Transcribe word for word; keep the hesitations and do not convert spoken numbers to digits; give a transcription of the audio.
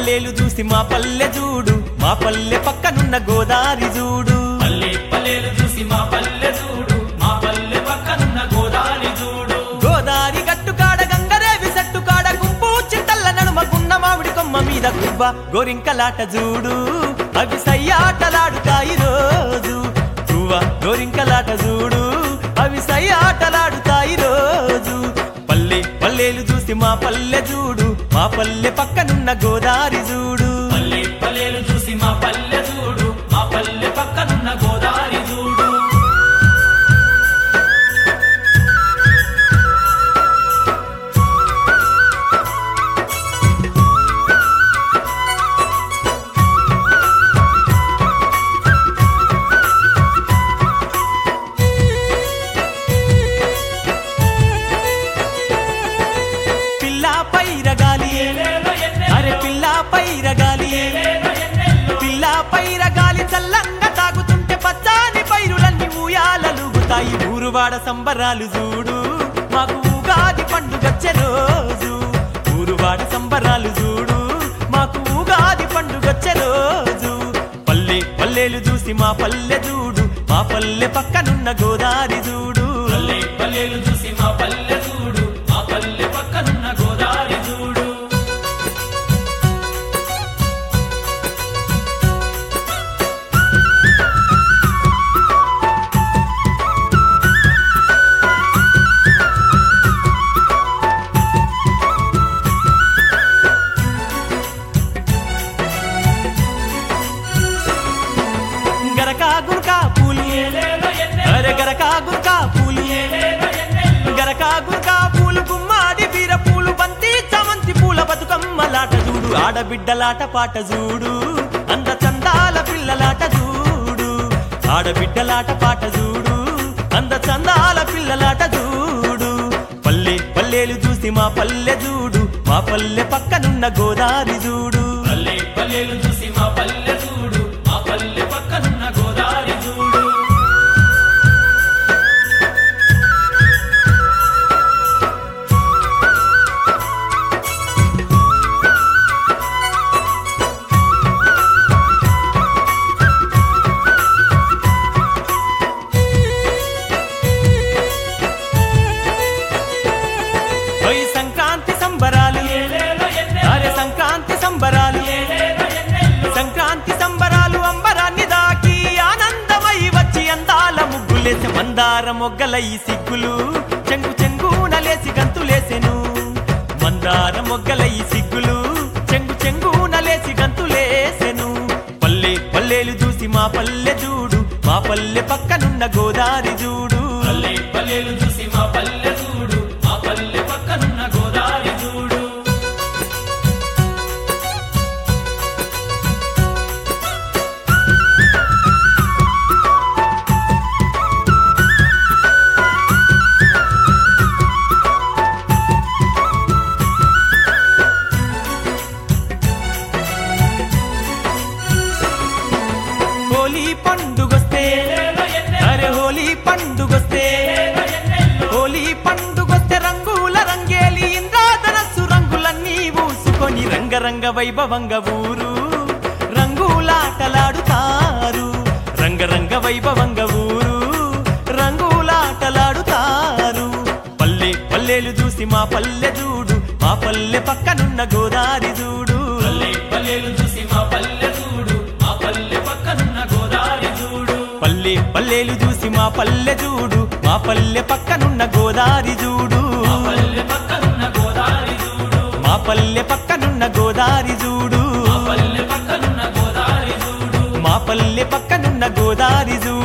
పల్లెలు చూసి మా పల్లె చూడు, మా పల్లె పక్కనున్న గోదారి చూడు. పల్లె పల్లెలు చూసి మా పల్లె చూడు, మా పల్లె పక్కనున్న గోదారి చూడు. గోదారి గట్టు కాడ గంగరేవి సట్టు కాడ గుంపు చింతల్ల నడుమ గున్న మామిడి కొమ్మ మీద గుబ్బ గోరింకలాట చూడు, అవి సయ్యాటలాడుతాయి రోజు. గువ్వ గోరింకలాట చూడు, అవి సయ్యాటలాడుతాయి రోజు. పల్లె పల్లెలు చూసి మా పల్లె చూడు, మా పల్లె పక్కనున్న గోదారి చూడు. పల్లె పల్లెలు చూసి మా పల్లె చూడు, మా పల్లె పక్కనున్న గోదారి చూడు. అరే పిల్ల పైరగాలి, పిల్ల పైరగాలి చల్లంగా తాగుతుంటే పచ్చాని పైరులన్నీ ఊయాలలుగుతాయి. ఊరువాడ సంబరాలు చూడు, మాకు ఉగాది పండుగచ్చే రోజు. ఊరువాడ సంబరాలు చూడు, మాకు ఉగాది పండుగచ్చే రోజు. పల్లె పల్లెలు చూసి మా పల్లె చూడు, మా పల్లె పక్కనున్న గోదారి చూడు. పల్లె పల్లెలు చూసి మా పల్లె చూడు, మా పల్లె పక్కనున్న గోదారి చూడు. గరకా గురకా పూలు, అరే గరకా గురకా పూలు, గరకా గురకా పూలు, గుమ్మాడి బీర పూలు, బంతి చామంతి పూల బతుకమ్మలాట చూడు. ఆడబిడ్డలాట పాట చూడు, అంద చందాల పిల్లలాట చూడు. ఆడబిడ్డలాట పాట చూడు, అంద చందాల పిల్లలాట చూడు. పల్లె పల్లెలు చూసి మా పల్లె చూడు, మా పల్లె పక్కనున్న గోదారి చూడు. పల్లె పల్లెలు చూసి మా పల్లె చూడు, మా పల్లె పక్కనున్న గోదారి చూడు. ఓయ్ సంక్రాంతి సంబరాలు, అరే సంక్రాంతి సంబరాలు, సంక్రాంతి సంబరాలు అంబరాన్ని దాకి ఆనందమై వచ్చి అందాల ముగ్గులేసే. మందార మొగ్గలై సిగ్గులు చెంగు చెంగునలేసి గంతులేసెను. మందార మొగ్గలై సిగ్గులు చెంగు చెంగునలేసి గంతులేసెను. పల్లె పల్లెలు చూసి మా పల్లె చూడు, మా పల్లె పక్కనున్న గోదారి చూడు. పల్లె పల్లెలు చూసి మా పల్లె చూడు, మా పల్లె పక్కనున్న గోదారి చూడు. హోలీ పండుగొస్తే, అరే హోలీ పండుగొస్తే, హోలీ పండుగొస్తే రంగుల రంగేలి ఇంద్రధనస్సు రంగులన్నీ ఊసుకొని రంగరంగ వైభవంగ ఊరు రంగులాటలాడుతారు. రంగరంగ వైభవంగ ఊరు రంగులాటలాడుతారు. పల్లె పల్లెలు చూసి మా పల్లె చూడు, మా పల్లె పక్కనున్న గోదారి చూడు. పల్లె పల్లెలు చూసి మా పల్లె చూడు, మా పల్లె పక్కనున్న గోదారి చూడు. పల్లె పల్లెలు చూసి మా పల్లె చూడు, మా పల్లె పక్కనున్న గోదారి చూడు. మా పల్లె పక్కనున్న గోదారి చూడు. మా పల్లె పక్కనున్న గోదారి చూడు. మా పల్లె పక్కనున్న గోదారి చూడు. మా పల్లె పక్కనున్న గోదారి చూడు.